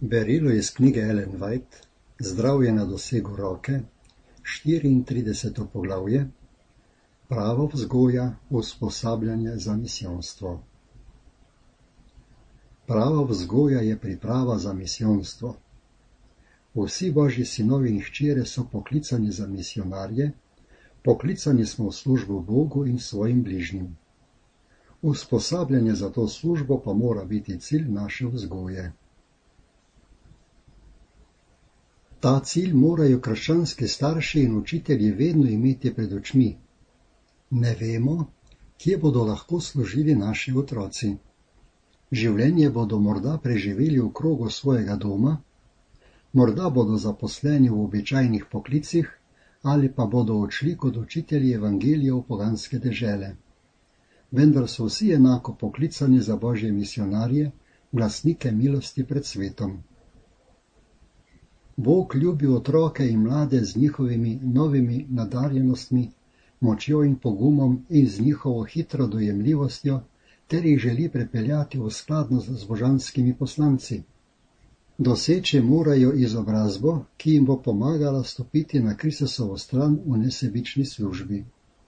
Berilo iz knjige Ellen White, Zdravje na dosegu roke, 34. poglavje, Prava vzgoja, usposabljanje za misijonstvo. Prava vzgoja je priprava za misijonstvo. Vsi Božji sinovi in hčere so poklicani za misionarje, poklicani smo v službo Bogu in svojim bližnjim. Usposabljanje za to službo pa mora biti cilj naše vzgoje. Ta cilj morajo krščanski starši in učitelji vedno imeti pred očmi. Ne vemo, kje bodo lahko služili naši otroci. Življenje bodo morda preživeli v krogu svojega doma, morda bodo zaposleni v običajnih poklicih ali pa bodo odšli kot učitelji evangelija v poganske dežele. Vendar so vsi enako poklicani za Božje misionarje, glasnike milosti pred svetom. Bog ljubi otroke in mlade z njihovimi novimi nadarjenostmi, močjo in pogumom in z njihovo hitro dojemljivostjo, ter jih želi prepeljati v skladnost z božanskimi poslanci. Doseči morajo izobrazbo, ki jim bo pomagala stopiti na Kristusovo stran v nesebični službi.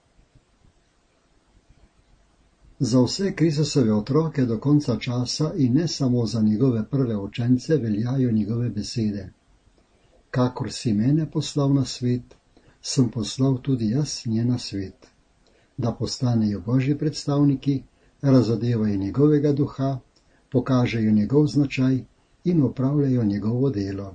Za vse Kristusove otroke do konca časa in ne samo za njegove prve učence veljajo njegove besede. Kakor si mene poslal na svet, sem poslal tudi jaz nje na svet, da postanejo Božji predstavniki, razodevajo njegovega duha, pokažejo njegov značaj in opravljajo njegovo delo.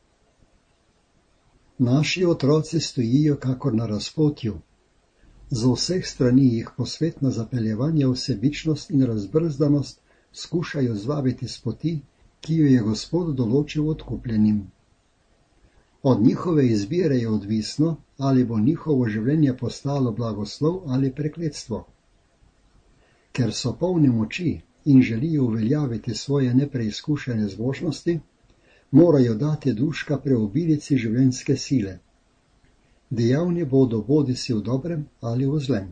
Naši otroci stojijo kakor na razpotju. Z vseh strani jih posvetno zapeljevanje v sebičnost in razbrzdanost skušajo zvabiti s poti, ki jo je Gospod določil odkupljenim. Od njihove izbire je odvisno, ali bo njihovo življenje postalo blagoslov ali prekletstvo. Ker so polni moči in želijo uveljaviti svoje nepreizkušene zmožnosti, morajo dati duška preobilici življenjske sile. Dejavni bodo bodisi v dobrem ali v zlem.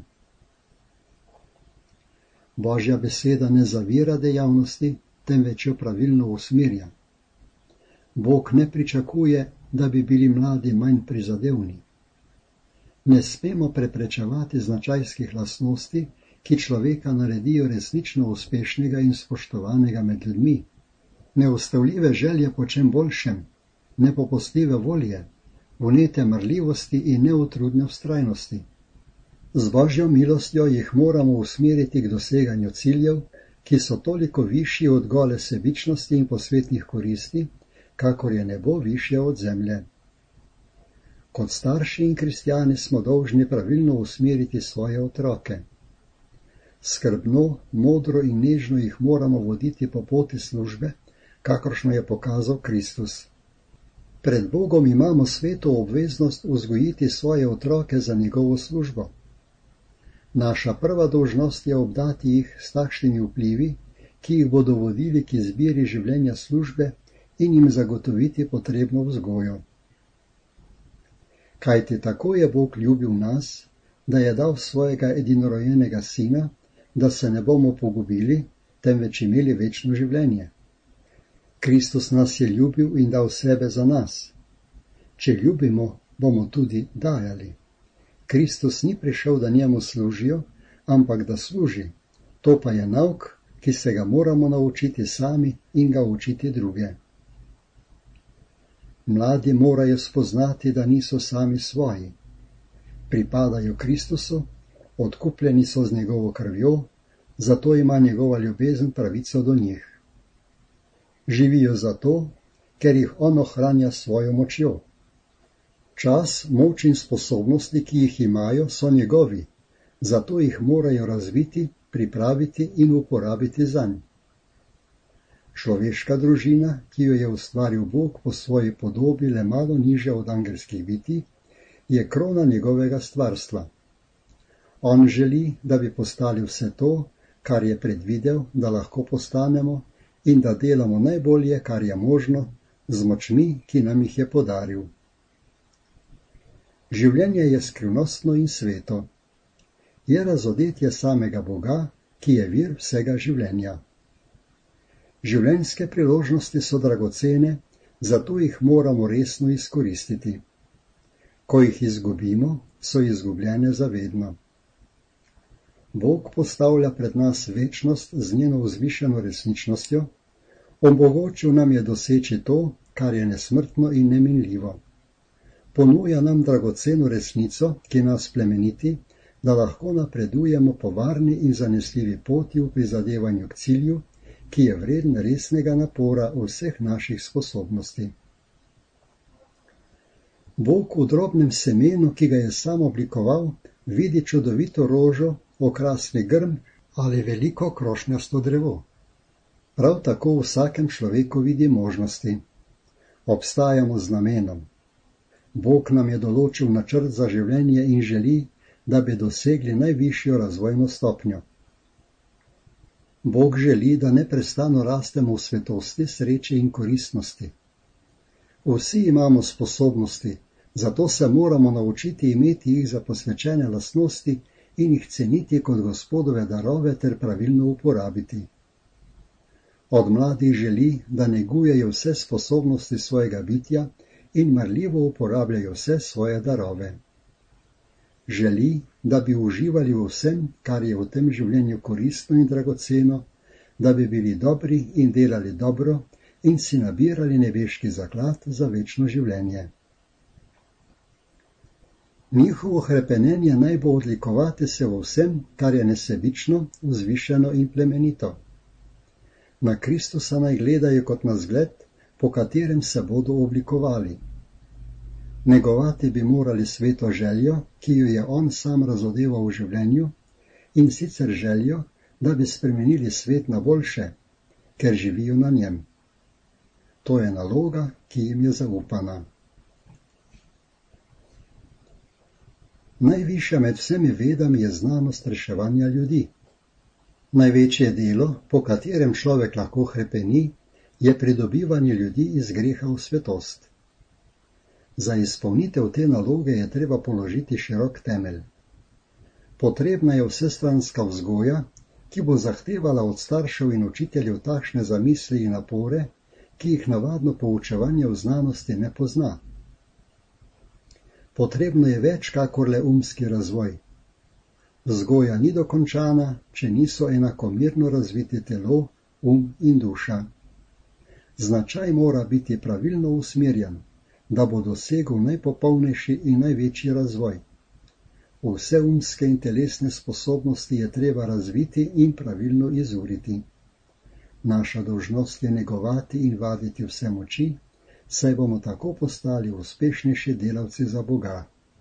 Božja beseda ne zavira dejavnosti, temveč jo pravilno usmerja. Bog ne pričakuje, da bi bili mladi manj prizadevni. Ne smemo preprečevati značajskih lastnosti, ki človeka naredijo resnično uspešnega in spoštovanega med ljudmi. Neustavljive želje po čem boljšem, nepopustljive volje, vnete marljivosti in neutrudne vztrajnosti. Z Božjo milostjo jih moramo usmeriti k doseganju ciljev, ki so toliko višji od gole sebičnosti in posvetnih koristi, kakor je nebo višje od zemlje. Kot starši in kristjani smo dolžni pravilno usmeriti svoje otroke. Skrbno, modro in nežno jih moramo voditi po poti službe, kakršno je pokazal Kristus. Pred Bogom imamo sveto obveznost vzgojiti svoje otroke za njegovo službo. Naša prva dolžnost je obdati jih s takšnimi vplivi, ki jih bodo vodili k izbiri življenja službe in jim zagotoviti potrebno vzgojo. Kajti tako je Bog ljubil nas, da je dal svojega edinorojenega sina, da se ne bomo pogubili, temveč imeli večno življenje. Kristus nas je ljubil in dal sebe za nas. Če ljubimo, bomo tudi dajali. Kristus ni prišel, da njemu služijo, ampak da služi. To pa je nauk, ki se ga moramo naučiti sami in ga učiti druge. Mladi morajo spoznati, da niso sami svoji. Pripadajo Kristusu, odkupljeni so z njegovo krvjo, zato ima njegova ljubezen pravico do njih. Živijo zato, ker jih on ohranja svojo močjo. Čas, moč in sposobnosti, ki jih imajo, so njegovi, zato jih morajo razviti, pripraviti in uporabiti zanj. Človeška družina, ki jo je ustvaril Bog po svoji podobi le malo niže od angelskih bitij, je krona njegovega stvarstva. On želi, da bi postali vse to, kar je predvidel, da lahko postanemo, in da delamo najbolje, kar je možno, z močmi, ki nam jih je podaril. Življenje je skrivnostno in sveto. Je razodetje samega Boga, ki je vir vsega življenja. Življenjske priložnosti so dragocene, zato jih moramo resno izkoristiti. Ko jih izgubimo, so izgubljene zavedno. Bog postavlja pred nas večnost z njeno vzvišeno resničnostjo, omogočil nam je doseči to, kar je nesmrtno in neminljivo. Ponuja nam dragoceno resnico, ki nas plemeniti, da lahko napredujemo po varni in zanesljivi poti v prizadevanju k cilju, ki je vreden resnega napora vseh naših sposobnosti. Bog v drobnem semenu, ki ga je sam oblikoval, vidi čudovito rožo, okrasni grm ali veliko krošnjasto drevo. Prav tako v vsakem človeku vidi možnosti. Obstajamo z namenom. Bog nam je določil načrt za življenje in želi, da bi dosegli najvišjo razvojno stopnjo. Bog želi, da neprestano rastemo v svetosti, sreči in koristnosti. Vsi imamo sposobnosti, zato se moramo naučiti imeti jih za posvečene lastnosti in jih ceniti kot Gospodove darove ter pravilno uporabiti. Od mladih želi, da negujejo vse sposobnosti svojega bitja in marljivo uporabljajo vse svoje darove. Želi, da bi uživali v vsem, kar je v tem življenju koristno in dragoceno, da bi bili dobri in delali dobro in si nabirali nebeški zaklad za večno življenje. Njihovo hrepenenje naj bo odlikovati se v vsem, kar je nesebično, vzvišeno in plemenito. Na Kristusa naj gledajo kot na zgled, po katerem se bodo oblikovali. Negovati bi morali sveto željo, ki jo je on sam razodeval v življenju, in sicer željo, da bi spremenili svet na boljše, ker živijo na njem. To je naloga, ki jim je zaupana. Najvišja med vsemi vedami je znanost reševanja ljudi. Največje delo, po katerem človek lahko hrepeni, je pridobivanje ljudi iz greha v svetost. Za izpolnitev te naloge je treba položiti širok temelj. Potrebna je vsestranska vzgoja, ki bo zahtevala od staršev in učiteljev takšne zamisli in napore, ki jih navadno poučevanje v znanosti ne pozna. Potrebno je več kakor le umski razvoj. Vzgoja ni dokončana, če niso enakomerno razviti telo, in duša. Značaj mora biti pravilno usmerjen, da bo dosegel najpopolnejši in največji razvoj. Vse umske in telesne sposobnosti je treba razviti in pravilno izuriti. Naša dolžnost je negovati in vaditi vse moči, saj bomo tako postali uspešnejši delavci za Boga.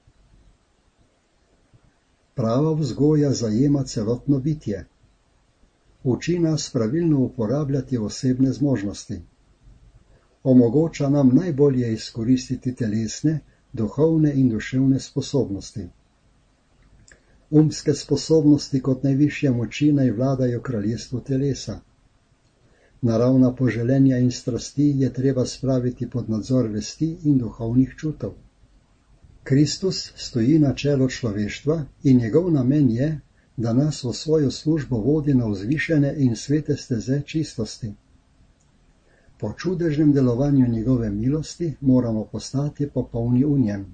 Prava vzgoja zajema celotno bitje. Uči nas pravilno uporabljati osebne zmožnosti. Omogoča nam najbolje izkoristiti telesne, duhovne in duševne sposobnosti. Umske sposobnosti kot najvišje moči naj vladajo kraljestvu telesa. Naravna poželenja in strasti je treba spraviti pod nadzor vesti in duhovnih čutov. Kristus stoji na čelu človeštva in njegov namen je, da nas v svojo službo vodi na vzvišene in svete steze čistosti. Po čudežnem delovanju njegove milosti moramo postati popolni v njem.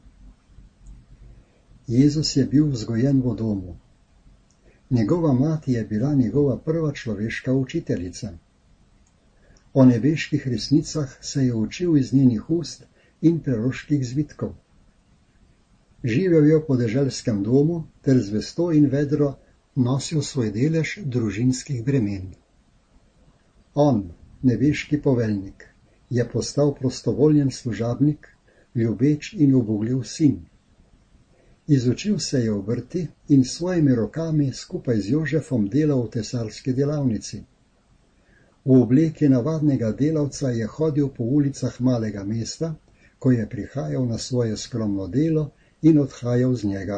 Jezus je bil vzgojen v domu. Njegova mati je bila njegova prva človeška učiteljica. O nebeških resnicah se je učil iz njenih ust in preroških zvitkov. Živel je v podeželskem domu ter z vesto in vedro nosil svoj delež družinskih bremen. On, nebeški poveljnik, je postal prostovoljen služabnik, ljubeč in ubogljiv sin. Izučil se je obrti in s svojimi rokami skupaj z Jožefom delal v tesarski delavnici. V obleki navadnega delavca je hodil po ulicah malega mesta, ko je prihajal na svoje skromno delo in odhajal z njega.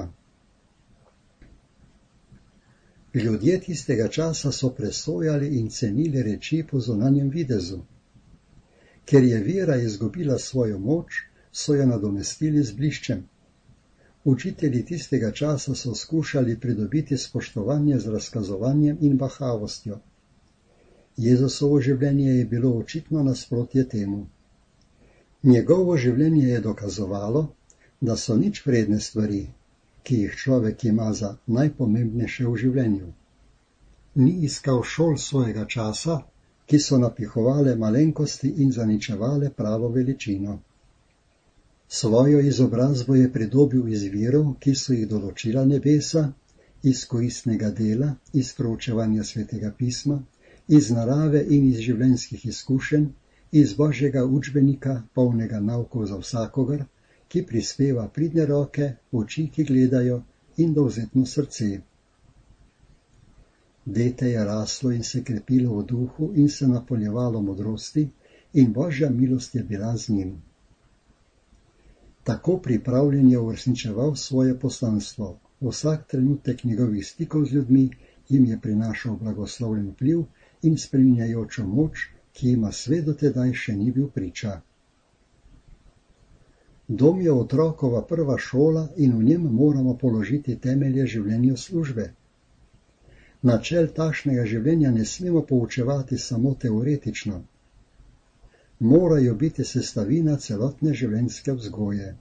Ljudje tistega časa so presojali in cenili reči po zunanjem videzu. Ker je vera izgubila svojo moč, so jo nadomestili z bliščem. Učitelji tistega časa so skušali pridobiti spoštovanje z razkazovanjem in bahavostjo. Jezusovo življenje je bilo očitno nasprotje temu. Njegovo življenje je dokazovalo, da so nič vredne stvari, ki jih človek ima za najpomembnejše v življenju. Ni iskal šol svojega časa, ki so napihovale malenkosti in zaničevale pravo veličino. Svojo izobrazbo je pridobil iz virov, ki so jih določila nebesa, iz koristnega dela, iz proučevanja Svetega pisma, iz narave in iz življenjskih izkušenj, iz Božjega učbenika, polnega naukov za vsakogar, ki prispeva pridne roke, oči, ki gledajo, in dovzetno srce. Dete je raslo in se krepilo v duhu in se napolnjevalo modrosti, in Božja milost je bila z njim. Tako pripravljen je uresničeval svoje poslanstvo. Vsak trenutek njegovih stikov z ljudmi jim je prinašal blagoslovljen vpliv in spreminjajočo moč, ki ima svet do tedaj še ni bil priča. Dom je otrokova prva šola in v njem moramo položiti temelje življenja službe. Načel takšnega življenja ne smemo poučevati samo teoretično. Morajo biti sestavina celotne življenjske vzgoje.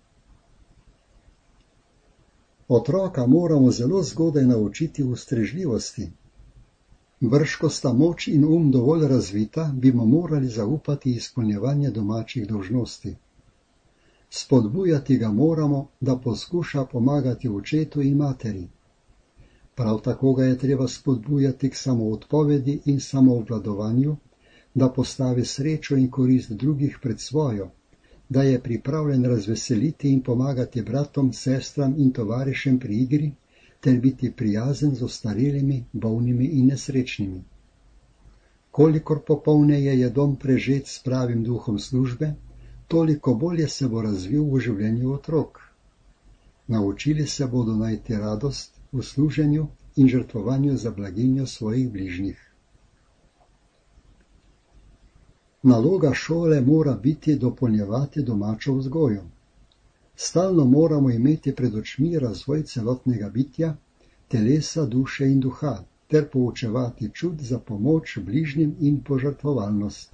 Otroka moramo zelo zgodaj naučiti ustrežljivosti. Brž ko sta moč in dovolj razvita, bi mu morali zaupati izpolnjevanje domačih dolžnosti. Spodbujati ga moramo, da poskuša pomagati očetu in materi. Prav tako ga je treba spodbujati k samoodpovedi in samoobvladovanju, da postavi srečo in korist drugih pred svojo, da je pripravljen razveseliti in pomagati bratom, sestram in tovarišem pri igri, ter biti prijazen z ostarelimi, bolnimi in nesrečnimi. Kolikor popolneje je dom prežet s pravim duhom službe, toliko bolje se bo razvil v življenju otrok. Naučili se bodo najti radost v služenju in žrtvovanju za blaginjo svojih bližnjih. Naloga šole mora biti dopolnjevati domačo vzgojo. Stalno moramo imeti pred očmi razvoj celotnega bitja, telesa, duše in duha, ter poučevati čut za pomoč bližnjim in požrtvovalnost.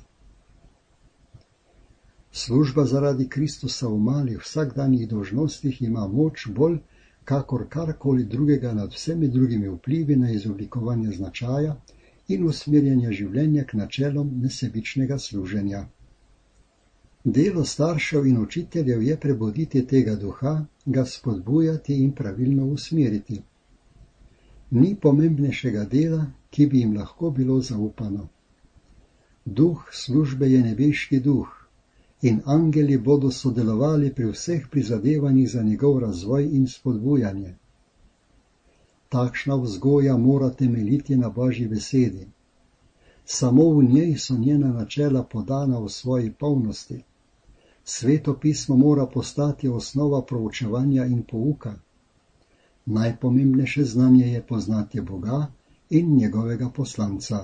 Služba zaradi Kristusa v malih vsakdanjih dolžnostih ima moč bolj, kakor karkoli drugega nad vsemi drugimi vplivi na izoblikovanje značaja in usmerjanje življenja k načelom nesebičnega služenja. Delo staršev in učiteljev je prebuditi tega duha, ga spodbujati in pravilno usmeriti. Ni pomembnejšega dela, ki bi jim lahko bilo zaupano. Duh službe je nebeški duh in angeli bodo sodelovali pri vseh prizadevanjih za njegov razvoj in spodbujanje. Takšna vzgoja mora temeljiti na Božji besedi. Samo v njej so njena načela podana v svoji polnosti. Sveto pismo mora postati osnova proučevanja in pouka. Najpomembnejše znanje je poznati Boga in njegovega poslanca.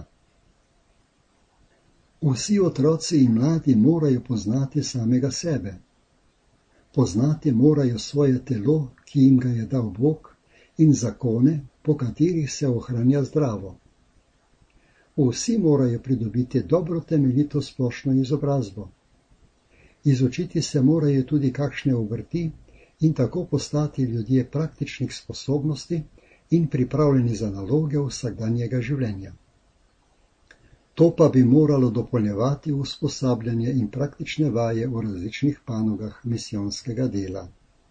Vsi otroci in mladi morajo poznati samega sebe. Poznati morajo svoje telo, ki jim ga je dal Bog, in zakone, po katerih se ohranja zdravo. Vsi morajo pridobiti dobro temeljito splošno izobrazbo. Izučiti se morajo tudi kakšne obrti in tako postati ljudje praktičnih sposobnosti in pripravljeni za naloge vsakdanjega življenja. To pa bi moralo dopolnjevati usposabljanje in praktične vaje v različnih panogah misijonskega dela.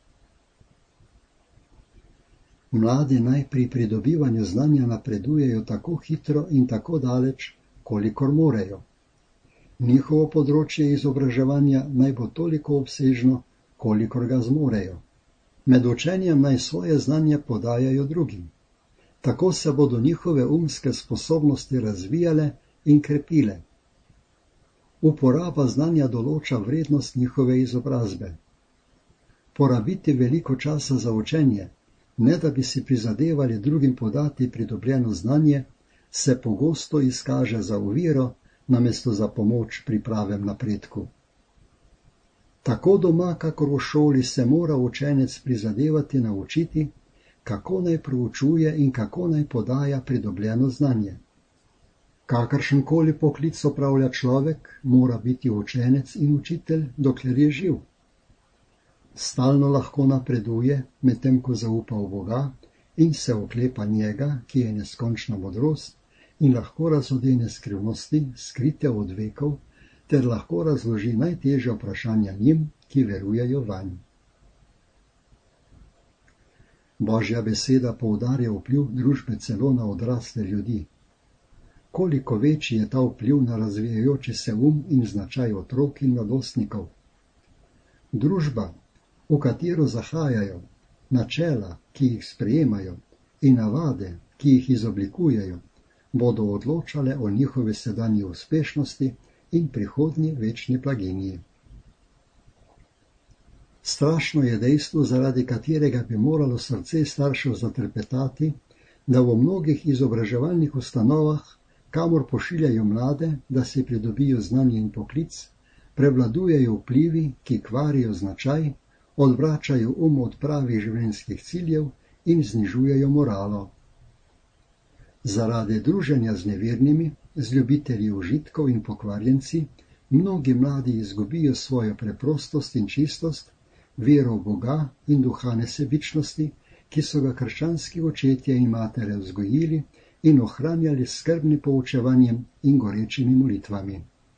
Mladi naj pri pridobivanju znanja napredujejo tako hitro in tako daleč, kolikor morejo. Njihovo področje izobraževanja naj bo toliko obsežno, kolikor ga zmorejo. Med učenjem naj svoje znanje podajajo drugim. Tako se bodo njihove umske sposobnosti razvijale in krepile. Uporaba znanja določa vrednost njihove izobrazbe. Porabiti veliko časa za učenje, ne da bi si prizadevali drugim podati pridobljeno znanje, se pogosto izkaže za oviro, namesto za pomoč pri pravem napredku. Tako doma, kakor v šoli, se mora učenec prizadevati naučiti, kako naj proučuje in kako naj podaja pridobljeno znanje. Kakršenkoli poklic opravlja človek, mora biti učenec in učitelj, dokler je živ. Stalno lahko napreduje, medtem ko zaupa v Boga in se oklepa njega, ki je neskončna modrost in lahko razodene skrivnosti, skrite od vekov, ter lahko razloži najtežja vprašanja njim, ki verujejo vanj. Božja beseda poudarja vpliv družbe celo na odrasle ljudi. Koliko večji je ta vpliv na razvijajoči se in značaj otrok in mladostnikov. Družba, v katero zahajajo, načela, ki jih sprejemajo, in navade, ki jih izoblikujejo, bodo odločale o njihovi sedanji uspešnosti in prihodnji večni blaginji. Strašno je dejstvo, zaradi katerega bi moralo srce staršev zatrpetati, da v mnogih izobraževalnih ustanovah, kamor pošiljajo mlade, da si pridobijo znanje in poklic, prevladujejo vplivi, ki kvarijo značaj, odvračajo od pravih življenjskih ciljev in znižujejo moralo. Zaradi druženja z nevernimi, z ljubitelji užitkov in pokvarjenci, mnogi mladi izgubijo svojo preprostost in čistost, vero v Boga in duha nesebičnosti, ki so ga krščanski očetje in matere vzgojili in ohranjali s skrbnim poučevanjem in gorečimi molitvami.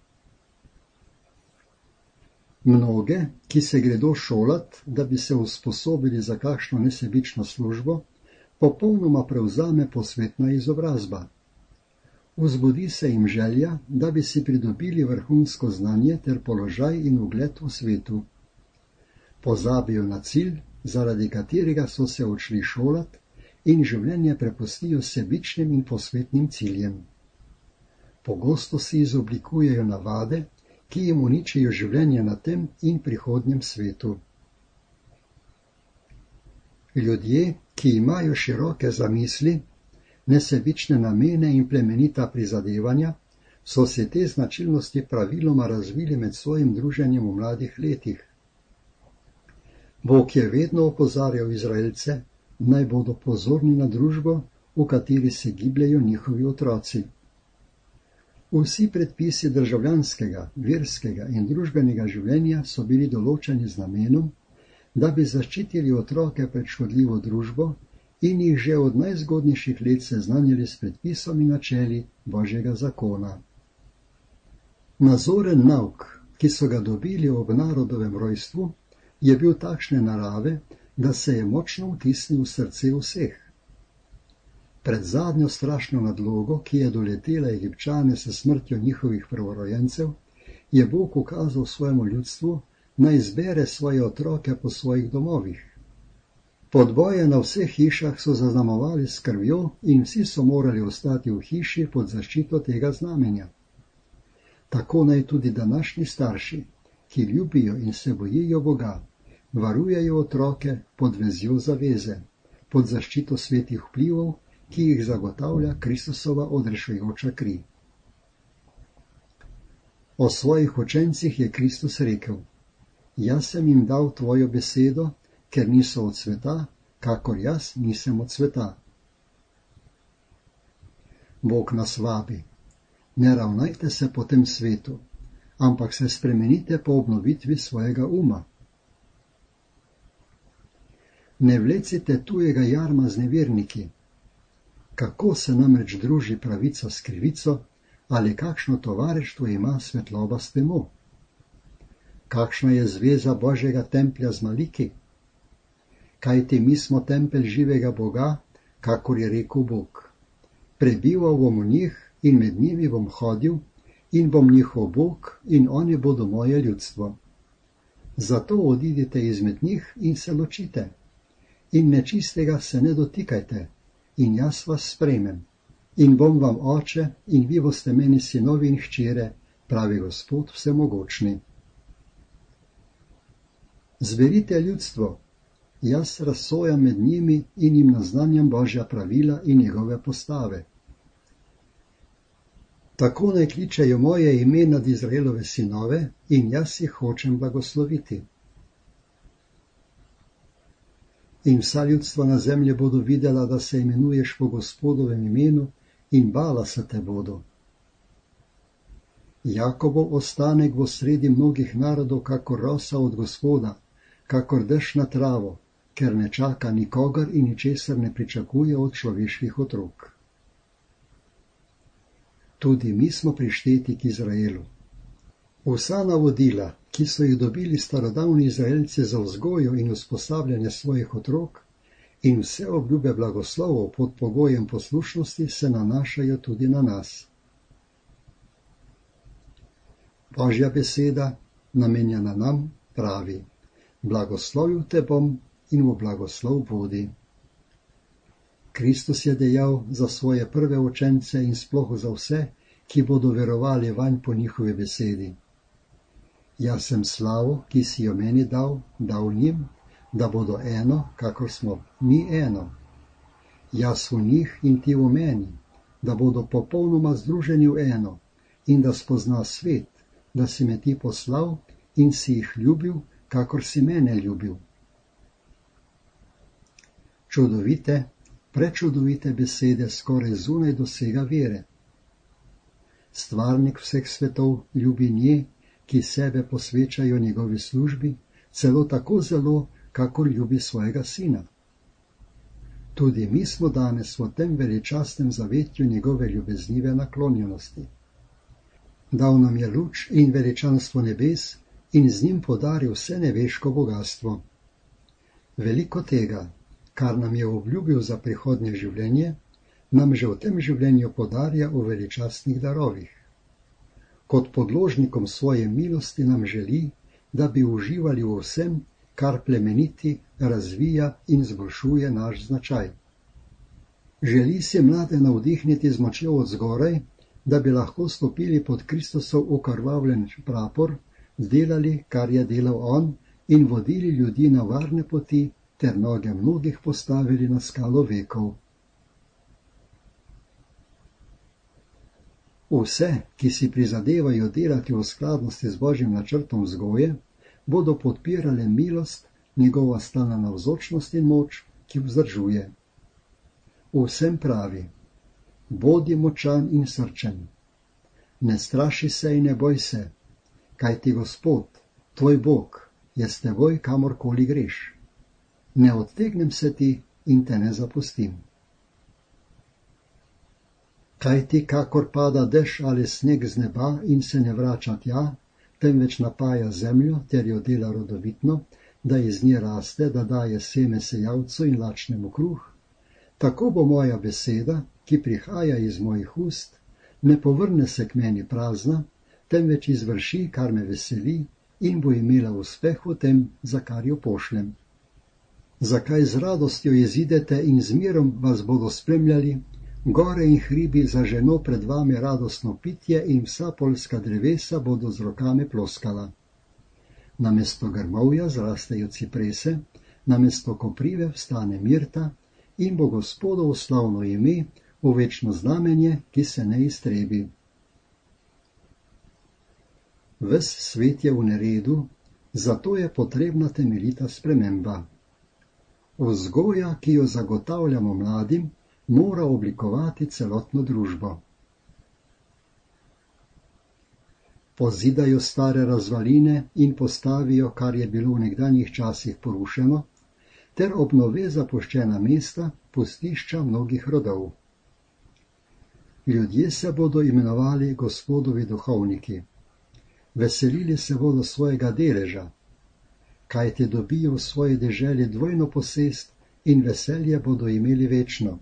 Mnoge, ki se gredo šolat, da bi se usposobili za kakšno nesebično službo, popolnoma prevzame posvetna izobrazba. Vzbudi se jim želja, da bi si pridobili vrhunsko znanje ter položaj in ugled v svetu. Pozabijo na cilj, zaradi katerega so se odšli šolat, in življenje prepustijo sebičnim in posvetnim ciljem. Pogosto si izoblikujejo navade, ki jim uničijo življenje na tem in prihodnjem svetu. Ljudje, ki imajo široke zamisli, nesebične namene in plemenita prizadevanja, so se te značilnosti praviloma razvili med svojim druženjem v mladih letih. Bog je vedno opozarjal Izraelce, naj bodo pozorni na družbo, v kateri se gibljajo njihovi otroci. Vsi predpisi državljanskega, verskega in družbenega življenja so bili določeni z namenom, da bi zaščitili otroke pred škodljivo družbo in jih že od najzgodnejših let seznanjali s predpisom in načeli Božjega zakona. Nazoren nauk, ki so ga dobili ob narodovem rojstvu, je bil takšne narave, da se je močno vtisnil v srce vseh. Pred zadnjo strašno nadlogo, ki je doletela Egipčane s smrtjo njihovih prvorojencev, je Bog ukazal svojemu ljudstvu, naj zbere svoje otroke po svojih domovih. Podboje na vseh hišah so zaznamovali s krvjo in vsi so morali ostati v hiši pod zaščito tega znamenja. Tako naj tudi današnji starši, ki ljubijo in se bojijo Boga, varujejo otroke pod vezjo zaveze, pod zaščito svetih vplivov, ki jih zagotavlja Kristusova odrešujoča kri. O svojih učencih je Kristus rekel: Jaz sem jim dal tvojo besedo, ker niso od sveta, kakor jaz nisem od sveta. Bog nas vabi: ne ravnajte se po tem svetu, ampak se spremenite po obnovitvi svojega uma. Ne vlecite tujega jarma z neverniki. Kako se namreč druži pravica s krivico, ali kakšno tovarištvo ima svetloba s temo? Kakšna je zveza Božjega templja z maliki? Kajti mi smo tempelj živega Boga, kakor je rekel Bog. Prebival bom v njih in med njimi bom hodil in bom njihov Bog in oni bodo moje ljudstvo. Zato odidite izmed njih in se ločite. In nečistega se ne dotikajte, in jaz vas sprejmem, in bom vam oče, in vi boste meni sinovi in hčere, pravi Gospod vsemogočni. Zberite ljudstvo, jaz razsojam med njimi in jim naznanjam Božja pravila in njegove postave. Tako naj kličejo moje ime nad Izraelove sinove, in jaz jih hočem blagosloviti. In vsa ljudstva na zemlji bodo videla, da se imenuješ po Gospodovem imenu, in bala se te bodo. Jakobov ostanek v sredi mnogih narodov, kakor rosa od Gospoda, kakor dež na travo, ker ne čaka nikogar in ničesar ne pričakuje od človeških otrok. Tudi mi smo prišteti k Izraelu. Vsa navodila, ki so jih dobili starodavni Izraelci za vzgojo in usposabljanje svojih otrok, in vse obljube blagoslovov pod pogojem poslušnosti se nanašajo tudi na nas. Božja beseda, namenjena nam, pravi: blagoslovil te bom in v blagoslov vodi. Kristus je dejal za svoje prve učence in sploh za vse, ki bodo verovali vanj po njihovi besedi: jaz sem slavo, ki si jo meni dal njim, da bodo eno, kakor smo mi eno. Jaz v njih in ti v meni, da bodo popolnoma združeni v eno in da spozna svet, da si me ti poslal in si jih ljubil, kakor si mene ljubil. Čudovite, prečudovite besede skoraj zunaj dosega vere. Stvarnik vseh svetov ljubi nje, ki sebe posvečajo njegovi službi, celo tako zelo, kakor ljubi svojega sina. Tudi mi smo danes v tem veličastnem zavetju njegove ljubeznive naklonjenosti. Dal nam je luč in veličanstvo nebes in z njim podaril vse neveško bogatstvo. Veliko tega, kar nam je obljubil za prihodnje življenje, nam že v tem življenju podarja v veličastnih darovih. Kot podložnikom svoje milosti nam želi, da bi uživali v vsem, kar plemeniti, razvija in zboljšuje naš značaj. Želi si mlade navdihniti z močjo od zgoraj, da bi lahko stopili pod Kristusov okrvavljen prapor, delali, kar je delal on, in vodili ljudi na varne poti, ter noge mnogih postavili na skalo vekov. Vse, ki si prizadevajo delati v skladnosti z Božjim načrtom vzgoje, bodo podpirale milost, njegova stalna navzočnost in moč, ki vzdržuje. Vsem pravi: bodi močan in srčen. Ne straši se in ne boj se, kajti Gospod, tvoj Bog, je s teboj, kamorkoli greš. Ne odtegnem se ti in te ne zapustim. Kajti kakor pada dež ali sneg z neba in se ne vrača tja, temveč napaja zemljo ter jo dela rodovitno, da iz nje raste, da daje seme sejavcu in lačnemu kruh, tako bo moja beseda, ki prihaja iz mojih ust, ne povrne se k meni prazna, temveč izvrši, kar me veseli, in bo imela uspeh v tem, za kar jo pošljem. Zakaj z radostjo izidete in z mirom vas bodo spremljali, gore in hribi zaženo pred vami radostno pitje in vsa poljska drevesa bodo z rokami ploskala. Namesto grmovja zrastejo ciprese, namesto koprive vstane mirta in bo Gospodovo slavno ime v večno znamenje, ki se ne iztrebi. Ves svet je v neredu, zato je potrebna temeljita sprememba. Vzgoja, ki jo zagotavljamo mladim, mora oblikovati celotno družbo. Pozidajo stare razvaline in postavijo, kar je bilo v nekdanjih časih porušeno, ter obnove zapuščena mesta, pustišča mnogih rodov. Ljudje se bodo imenovali Gospodovi duhovniki. Veselili se bodo svojega deleža, kajti dobijo v svoji deželi dvojno posest in veselje bodo imeli večno.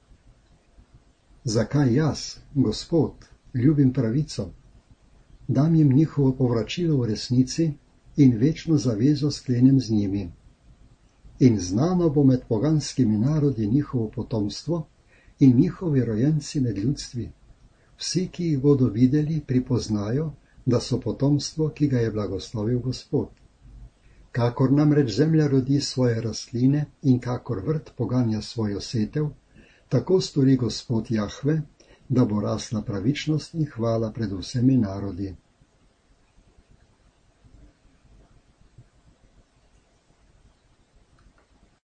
Zakaj jaz, Gospod, ljubim pravico? Dam jim njihovo povračilo v resnici in večno zavezo sklenem z njimi. In znano bo med poganskimi narodi njihovo potomstvo in njihovi rojenci med ljudstvi. Vsi, ki jih bodo videli, pripoznajo, da so potomstvo, ki ga je blagoslovil Gospod. Kakor namreč zemlja rodi svoje rastline in kakor vrt poganja svojo setev, tako stori Gospod Jahve, da bo rasla pravičnost in hvala pred vsemi narodi.